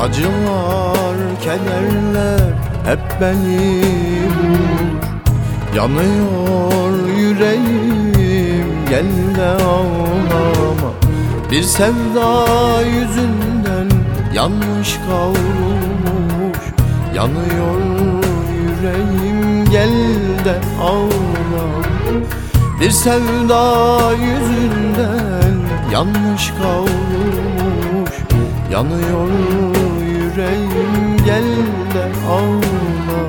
Acılar, kederler hep beni vurur. Yanıyor yüreğim, gel de ağlama. Bir sevda yüzünden yanlış kavrulmuş. Yanıyor yüreğim, gel de ağlama. Bir sevda yüzünden yanlış kavrulmuş. Yanıyor yüreğim, gel de ağlama.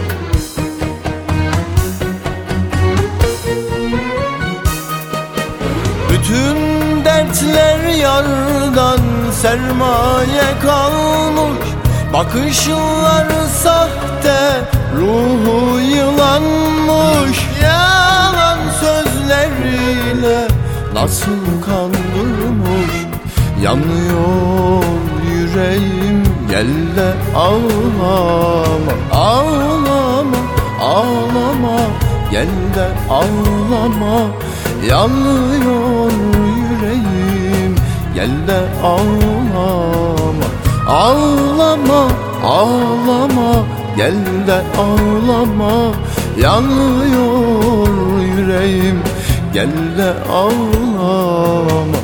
Bütün dertler yardan sermaye kalmış. Bakışlar sahte, ruhu yılanmış. Yalan sözleriyle nasıl kandırmış. Yanıyor yüreğim, gel de ağlama. Ağlama, ağlama, gel de ağlama. Yanıyor yüreğim, gel de ağlama. Ağlama, ağlama, gel de ağlama. Yanıyor yüreğim, gel de ağlama.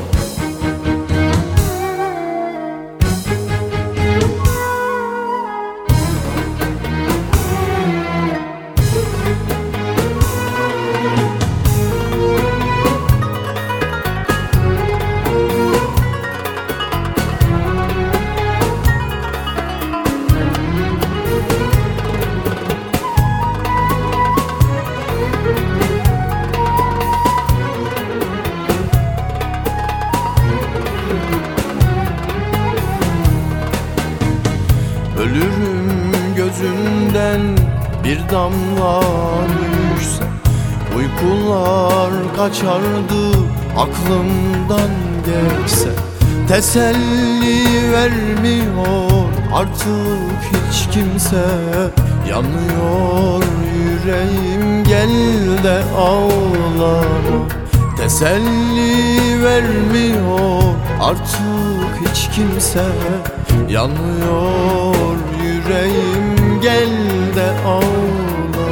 Ölürüm gözünden bir damla düşse. Uykular kaçardı aklımdan geçse. Teselli vermiyor artık hiç kimse. Yanıyor yüreğim, gel de ağlama. Teselli vermiyor artık hiç kimse. Yanıyor yüreğim, gel de ağla.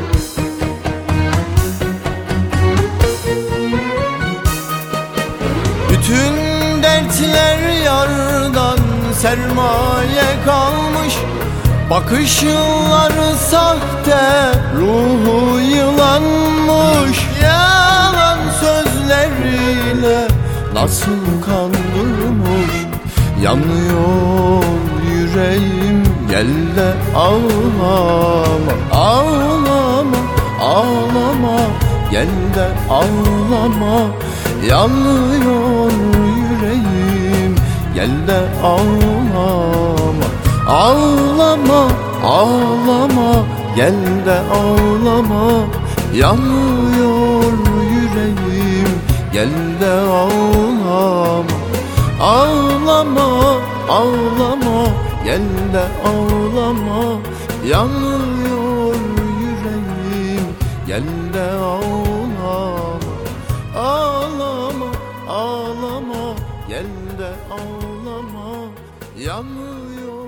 Bütün dertler yardan sermaye kalmış. Bakışlar sahte, ruhu yılanmış. Yalan sözleriyle nasıl kandırmış. Yanıyor yüreğim, gel de ağlama. Ağlama, ağlama, gel de ağlama. Yanıyor yüreğim, gel de ağlama. Ağlama, ağlama, gel de ağlama. Yanıyor yüreğim, gel de ağlama. Ağlama, ağlama, gel de ağlama. Yanıyor yüreğim, gel de ağlama. Ağlama, ağlama, gel de ağlama. Yanıyor